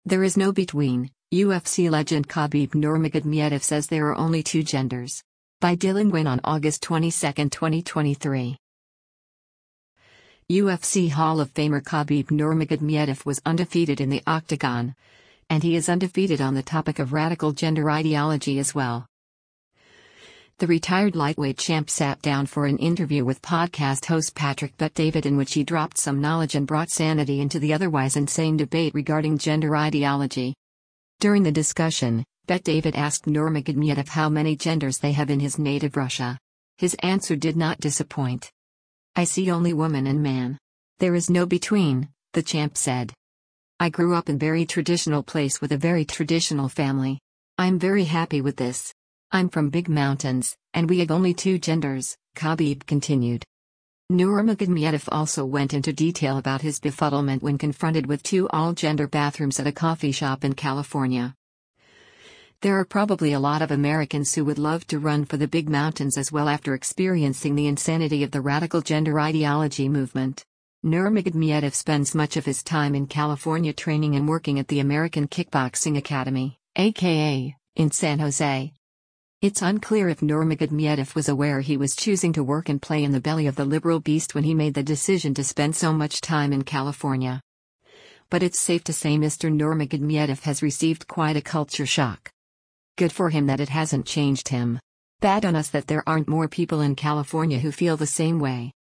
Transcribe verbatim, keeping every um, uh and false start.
There is no between, U F C legend Khabib Nurmagomedov says there are only two genders. By Dylan Nguyen on August twenty-second, twenty twenty-three. U F C Hall of Famer Khabib Nurmagomedov was undefeated in the octagon. And he is undefeated on the topic of radical gender ideology as well. The retired lightweight champ sat down for an interview with podcast host Patrick Bet-David, in which he dropped some knowledge and brought sanity into the otherwise insane debate regarding gender ideology. During the discussion, Bet-David asked Nurmagomedov how many genders they have in his native Russia. His answer did not disappoint. "I see only woman and man. There is no between," the champ said. "I grew up in very traditional place with a very traditional family. I'm very happy with this. I'm from big mountains, and we have only two genders," Khabib continued. Nurmagomedov also went into detail about his befuddlement when confronted with two all-gender bathrooms at a coffee shop in California. "There are probably a lot of Americans who would love to run for the big mountains as well after experiencing the insanity of the radical gender ideology movement." Nurmagomedov spends much of his time in California training and working at the American Kickboxing Academy, aka, in San Jose. It's unclear if Nurmagomedov was aware he was choosing to work and play in the belly of the liberal beast when he made the decision to spend so much time in California. But it's safe to say Mister Nurmagomedov has received quite a culture shock. Good for him that it hasn't changed him. Bad on us that there aren't more people in California who feel the same way.